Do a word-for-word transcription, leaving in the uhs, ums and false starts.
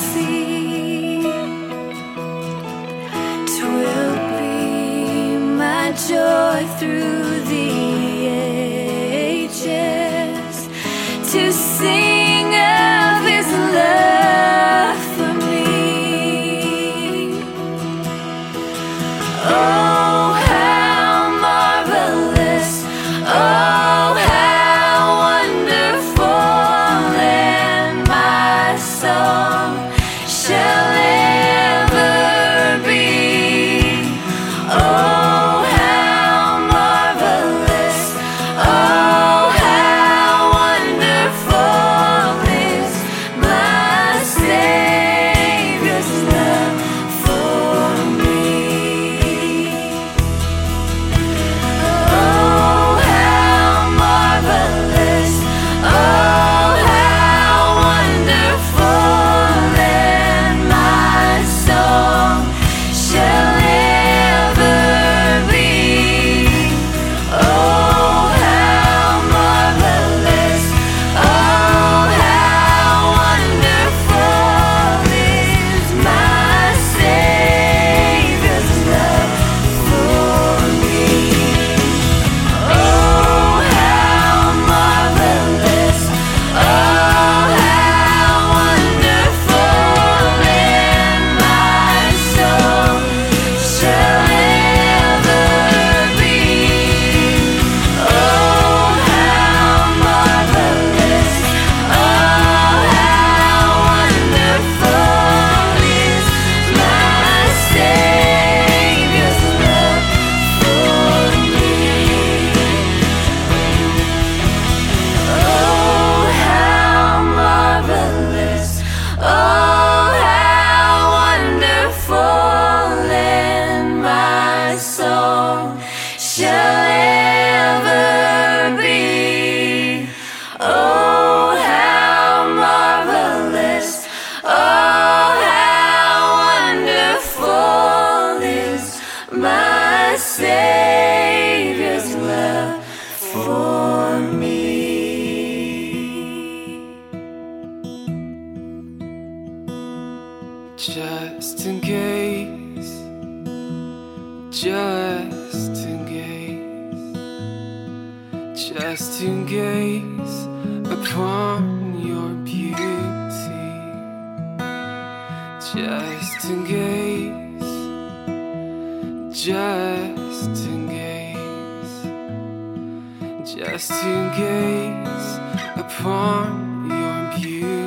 see. 'Twill be my joy through the ages to sing of His love for me. Oh, how marvelous! Oh, how wonderful! And my song shall ever be. Oh, how marvelous! Oh, how wonderful is my Savior's love for me. Oh, how marvelous! Oh, how wonderful! And my song shall ever be. Oh, how marvelous! Oh, how wonderful is my Savior's love for me. Oh, how marvelous! Oh, how wonderful! And my song shall ever be. Oh, how marvelous! Oh, how wonderful is my Savior's love for me. Oh, how marvelous! Oh, how wonderful! And my song shall ever be. Oh, how marvelous! Oh, how wonderful is my Savior's love for me. Just in case, just in case, just in case upon your beauty, just in case, just in case, just in case upon your beauty.